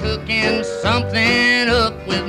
cooking something up with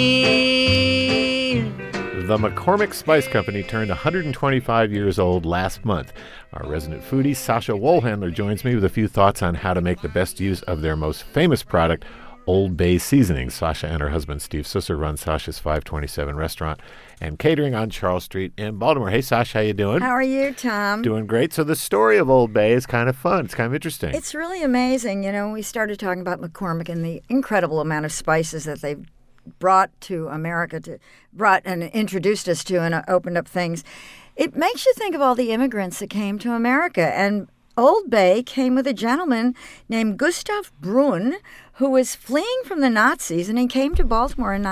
me. The McCormick Spice Company turned 125 years old last month. Our resident foodie, Sasha Wohlhandler, joins me with a few thoughts on how to make the best use of their most famous product, Old Bay seasoning. Sasha and her husband, Steve Susser, run Sasha's 527 restaurant and catering on Charles Street in Baltimore. Hey, Sasha, how you doing? How are you, Tom? Doing great. So the story of Old Bay is kind of fun. It's kind of interesting. It's really amazing. You know, we started talking about McCormick and the incredible amount of spices that they've brought to America, brought and introduced us to and opened up things. It makes you think of all the immigrants that came to America. And Old Bay came with a gentleman named Gustav Brunn, who was fleeing from the Nazis, and he came to Baltimore in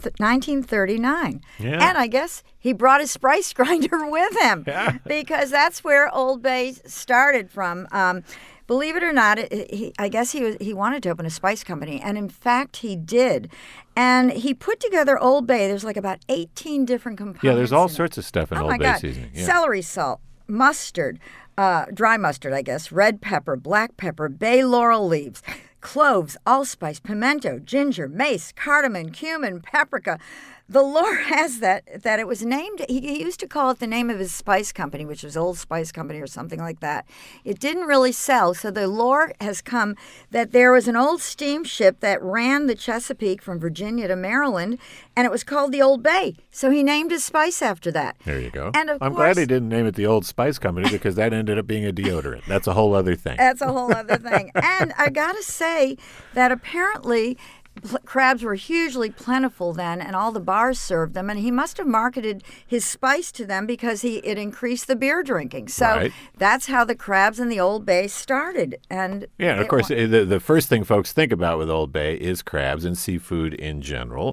1939. Yeah. And I guess he brought his spice grinder with him because that's where Old Bay started from. Believe it or not, I guess he wanted to open a spice company, and in fact he did. And he put together Old Bay. There's like about 18 different components. Yeah, there's all sorts of stuff in Oh Old my Bay God. seasoning. Yeah. Celery salt, mustard, dry mustard, I guess, red pepper, black pepper, bay laurel leaves, cloves, allspice, pimento, ginger, mace, cardamom, cumin, paprika. The lore has that it was named, he used to call it the name of his spice company, which was Old Spice Company or something like that. It didn't really sell, so the lore has come that there was an old steamship that ran the Chesapeake from Virginia to Maryland, and it was called the Old Bay. So he named his spice after that. There you go. And I'm glad he didn't name it the Old Spice Company because that ended up being a deodorant. That's a whole other thing. That's a whole other thing. And I got to say that apparently crabs were hugely plentiful then, and all the bars served them, and he must have marketed his spice to them because it increased the beer drinking. So Right. That's how the crabs in the Old Bay started. And Yeah, and of course, the first thing folks think about with Old Bay is crabs and seafood in general.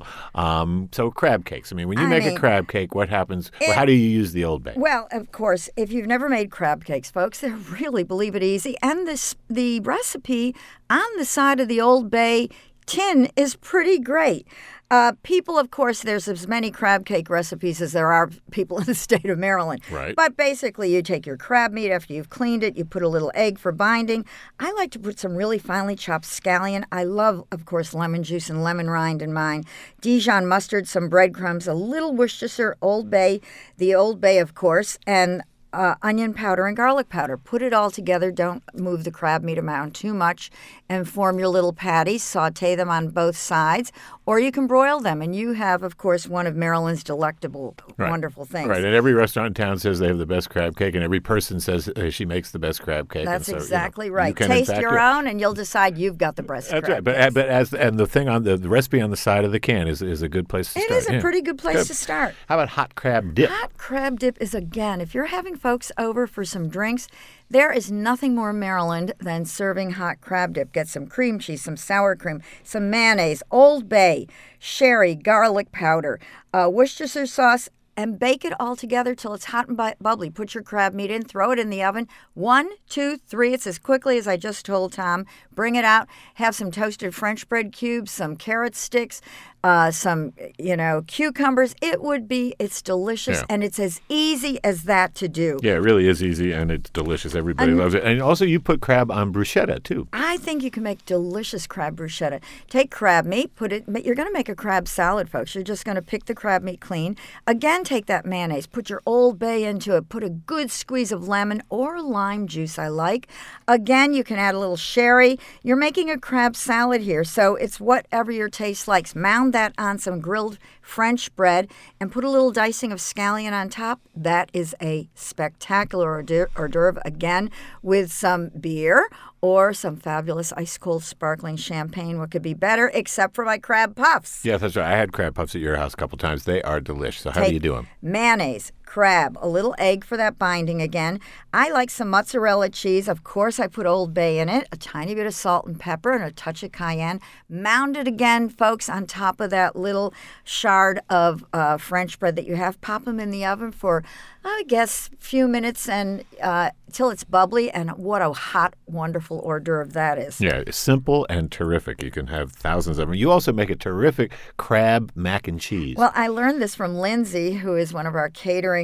So crab cakes. I mean, when you make a crab cake, what happens? How do you use the Old Bay? Well, of course, if you've never made crab cakes, folks, they're really, believe it, easy. And the recipe on the side of the Old Bay tin is pretty great. People, of course, there's as many crab cake recipes as there are people in the state of Maryland. Right. But basically, you take your crab meat after you've cleaned it, you put a little egg for binding. I like to put some really finely chopped scallion. I love, of course, lemon juice and lemon rind in mine. Dijon mustard, some breadcrumbs, a little Worcestershire, Old Bay, the Old Bay, of course, and onion powder and garlic powder. Put it all together. Don't move the crab meat around too much and form your little patties. Saute them on both sides, or you can broil them. And you have, of course, one of Maryland's delectable, wonderful things. Right, and every restaurant in town says they have the best crab cake, and every person says she makes the best crab cake. That's and so, exactly you know, right. you can, Taste in fact, your own, and you'll decide you've got the best That's crab right. cakes. But the thing on the recipe on the side of the can is a good place to It start. is a pretty good place to start. How about hot crab dip? Hot crab dip is, again, if you're having folks over for some drinks, there is nothing more Maryland than serving hot crab dip. Get some cream cheese, some sour cream, some mayonnaise, Old Bay, sherry, garlic powder, Worcestershire sauce, and bake it all together till it's hot and bubbly. Put your crab meat in, throw it in the oven. 1, 2, 3. It's as quickly as I just told Tom. Bring it out. Have some toasted French bread cubes, some carrot sticks, some, cucumbers. It's delicious, and it's as easy as that to do. Yeah, it really is easy, and it's delicious. Everybody loves it. And also, you put crab on bruschetta, too. I think you can make delicious crab bruschetta. Take crab meat, you're going to make a crab salad, folks. You're just going to pick the crab meat clean. Again, take that mayonnaise, put your Old Bay into it, put a good squeeze of lemon or lime juice, I like. Again, you can add a little sherry. You're making a crab salad here, so it's whatever your taste likes. Mound that on some grilled French bread and put a little dicing of scallion on top. That is a spectacular hors d'oeuvre, again, with some beer or some fabulous ice-cold sparkling champagne. What could be better except for my crab puffs? Yeah, that's right. I had crab puffs at your house a couple times. They are delicious. So how do you do them? Mayonnaise, crab, a little egg for that binding again. I like some mozzarella cheese. Of course, I put Old Bay in it, a tiny bit of salt and pepper, and a touch of cayenne. Mound it again, folks, on top of that little shard of French bread that you have. Pop them in the oven for, I guess, a few minutes and till it's bubbly. And what a hot, wonderful hors d'oeuvre that is. Yeah, it's simple and terrific. You can have thousands of them. You also make a terrific crab mac and cheese. Well, I learned this from Lindsay, who is one of our catering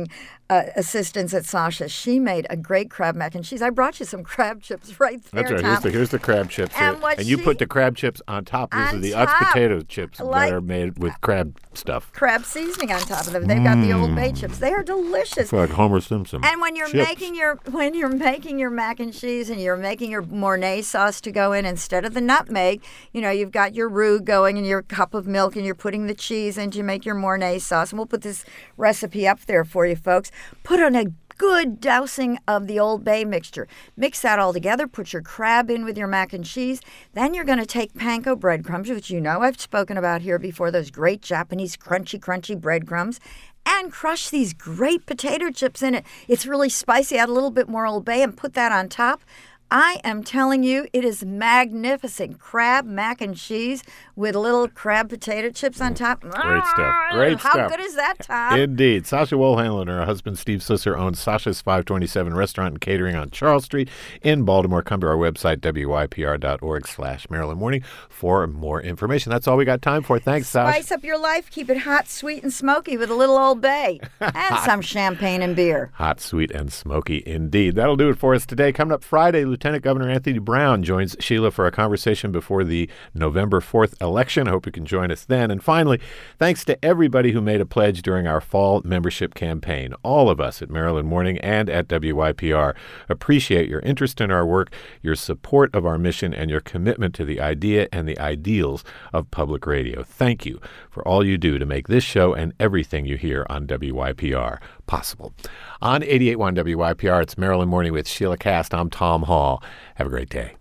assistants at Sasha. She made a great crab mac and cheese. I brought you some crab chips right there, That's right. Tom. Here's the crab chips. And here. what And you she- put the crab chips on top. These On are the Utz top. potato chips Like- that are made with crab stuff. Crab seasoning on top of them. They've got the Old Bay chips. They are delicious. It's like Homer Simpson. And when you're chips. making your mac and cheese and you're making your Mornay sauce to go in instead of the nutmeg, you've got your roux going and your cup of milk and you're putting the cheese in to make your Mornay sauce. And we'll put this recipe up there for you folks. Put on a good dousing of the Old Bay mixture. Mix that all together. Put your crab in with your mac and cheese. Then you're going to take panko breadcrumbs, which I've spoken about here before, those great Japanese crunchy breadcrumbs, and crush these great potato chips in it. It's really spicy. Add a little bit more Old Bay and put that on top. I am telling you, it is magnificent. Crab mac and cheese with little crab potato chips on top. Great stuff. Great How stuff. good is that, Tom? Indeed. Sasha Wohlhandler and her husband Steve Sisser own Sasha's 527 Restaurant and Catering on Charles Street in Baltimore. Come to our website, wypr.org/Maryland Morning for more information. That's all we got time for. Thanks, Sasha. Spice up your life. Keep it hot, sweet, and smoky with a little Old Bay and some champagne and beer. Hot, sweet, and smoky indeed. That'll do it for us today. Coming up Friday, Lieutenant Governor Anthony Brown joins Sheila for a conversation before the November 4th election. I hope you can join us then. And finally, thanks to everybody who made a pledge during our fall membership campaign. All of us at Maryland Morning and at WYPR appreciate your interest in our work, your support of our mission, and your commitment to the idea and the ideals of public radio. Thank you for all you do to make this show and everything you hear on WYPR possible. On 88.1 WYPR, it's Maryland Morning with Sheila Cast. I'm Tom Hall. Have a great day.